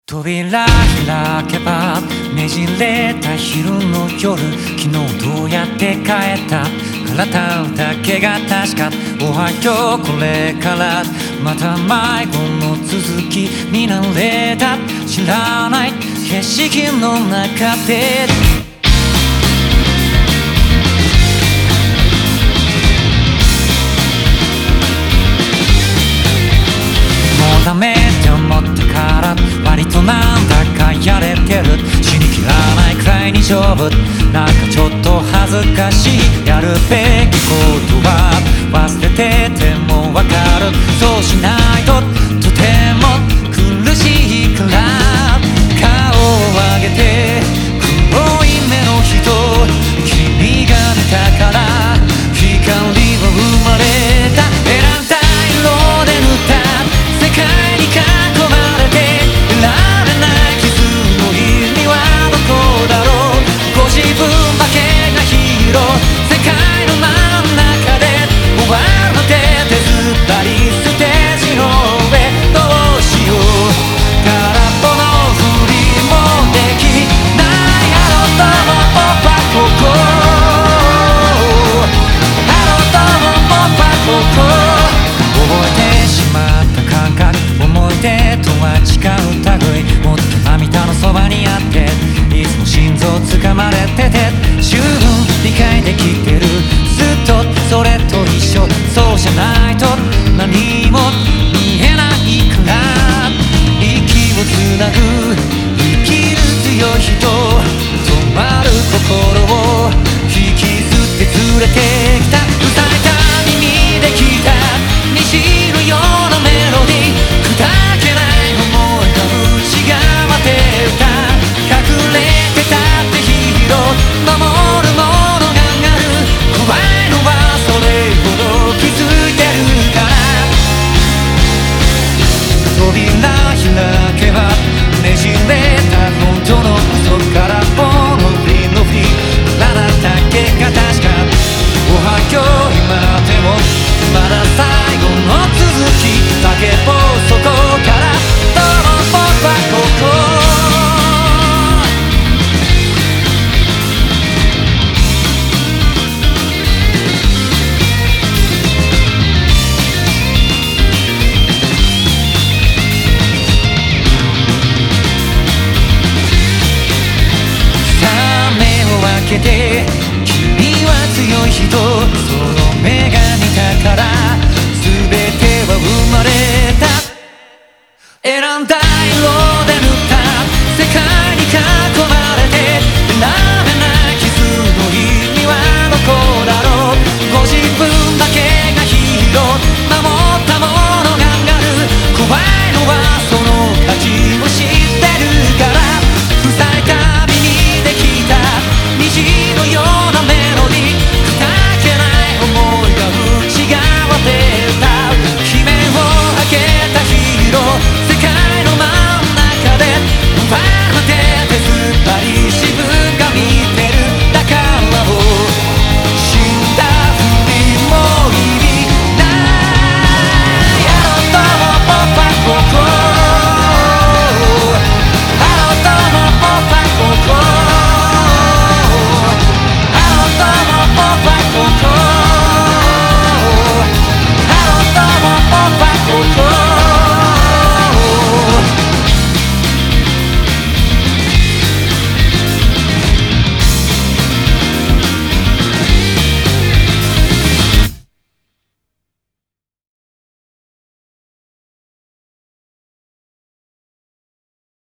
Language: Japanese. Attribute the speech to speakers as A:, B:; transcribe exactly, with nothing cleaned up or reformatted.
A: 扉開けばねじれた昼の夜、昨日どうやって帰った体だけが確か。おはようこれからまた迷子の続きになれた。知らない景色の中でもうダメって思ったから割となんだかやれてる。死にきらないくらいに丈夫。なんかちょっと恥ずかしい。やるべきことは忘れててもわかる。そうしないととても苦しいから。顔を上げて黒い目の人、君が出たから光は生まれた。選んだ色で塗った世界に囲まれていられない傷の意味はどこだろう。ご自分だけがヒーロー。世界の真ん中で終わるので手ずったりステージの上どうしよう。空っぽのふりもできないあのとも僕はここ。あのとも僕はここ。覚えてしまった感覚、思い出とは違う類。もっと涙のそばにあっていつも心臓掴まれてて十分理解できてる。ずっとそれと一緒。そうじゃないと何も見えないから。息をつなぐ生きる強い人、止まる心を引きずって連れてきた。うさいた耳で聞いた虹のようなメロディー、砕けない想いが内側で歌う。隠れてたってヒーロー、守るものがある。怖いのはそれほど気づいてるから。扉開けばねじれた本当の嘘からぼのフリのフリ、体だけが確か。おはよう今でもまだ最後の続き叫ぼうそこからどうも僕はここ。さあ目を開けて